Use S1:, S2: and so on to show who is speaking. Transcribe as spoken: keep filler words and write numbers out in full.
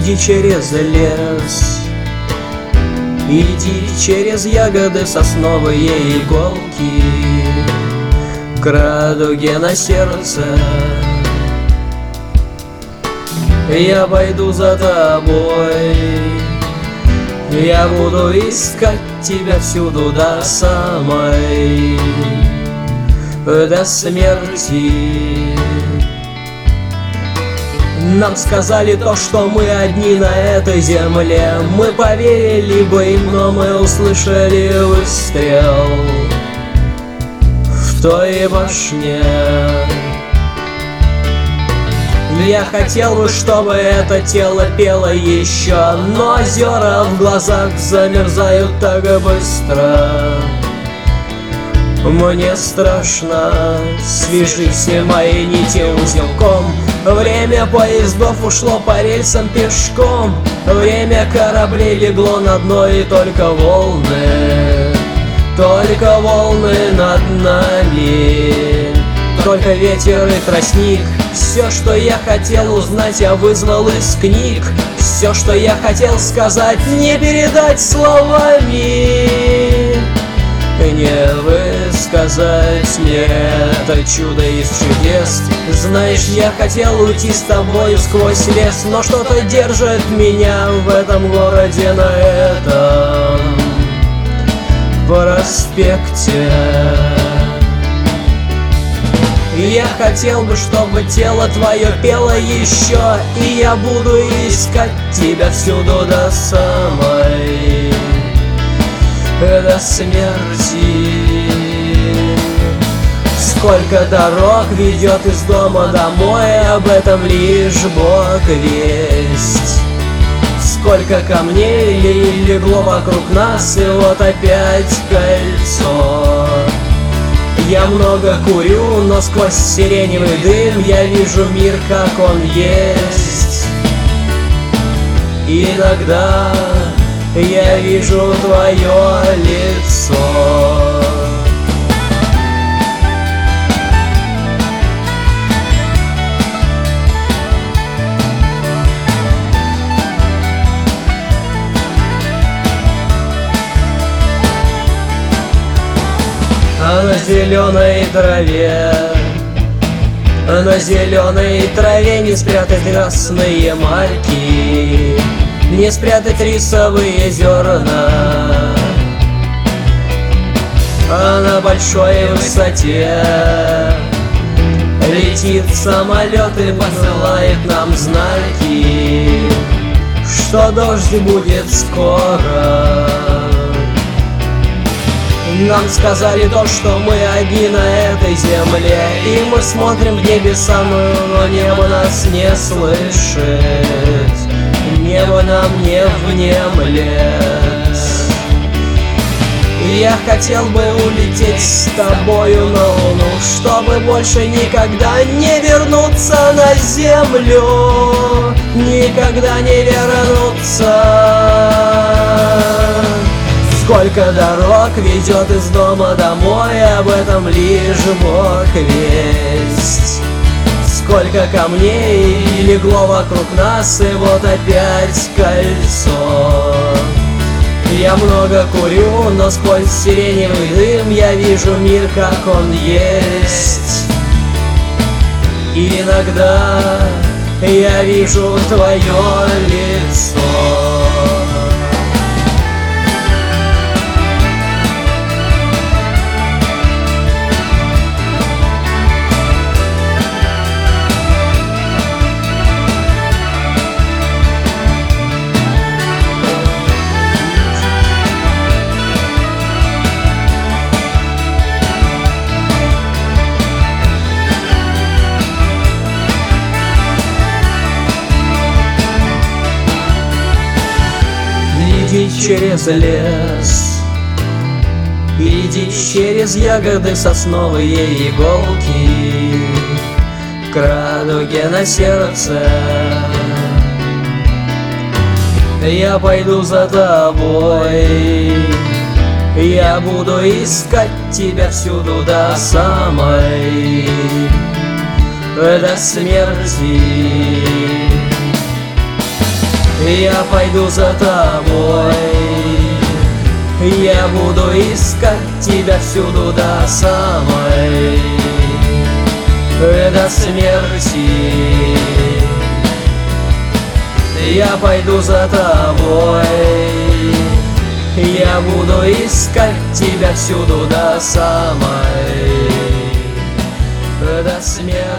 S1: Иди через лес, иди через ягоды, сосновые иголки, к радуге на сердце. Я пойду за тобой, я буду искать тебя всюду до самой, до смерти. Нам сказали то, что мы одни на этой земле. Мы поверили бы им, но мы услышали выстрел в той башне. Я хотел бы, чтобы это тело пело еще, но озера в глазах замерзают так быстро. Мне страшно, свяжись мои нити узелком. Время поездов ушло по рельсам пешком. Время кораблей легло на дно, и только волны, только волны над нами, только ветер и тростник. Все, что я хотел узнать, я вызвал из книг. Все, что я хотел сказать, не передать словами, не высказать мне это чудо из чудес. Знаешь, я хотел уйти с тобою сквозь лес, но что-то держит меня в этом городе, на этом проспекте. Я хотел бы, чтобы тело твое пело еще, и я буду искать тебя всюду до самой, до смерти. Сколько дорог ведет из дома домой, об этом лишь Бог весть. Сколько камней легло вокруг нас, и вот опять кольцо. Я много курю, но сквозь сиреневый дым я вижу мир, как он есть. Иногда я вижу твое лицо. А на зеленой траве, на зеленой траве не спрятать красные марки, не спрятать рисовые зерна. А на большой высоте летит самолет и посылает нам знаки, что дождь будет скоро. Нам сказали то, что мы одни на этой земле, и мы смотрим в небеса, но небо нас не слышит, небо нам не внемлет. Я хотел бы улететь с тобою на луну, чтобы больше никогда не вернуться на землю, никогда не вернуться. Сколько дорог ведет из дома домой, об этом лишь Бог весть. Сколько камней легло вокруг нас, и вот опять кольцо. Я много курю, но сквозь сиреневый дым я вижу мир, как он есть. И иногда я вижу твое лицо. Иди через лес, иди через ягоды, сосновые иголки, к радуге на сердце. Я пойду за тобой, я буду искать тебя всюду до самой, до смерти. Я пойду за тобой, я буду искать тебя всюду до самой, до смерти. Я пойду за тобой, я буду искать тебя всюду до самой, до смерти.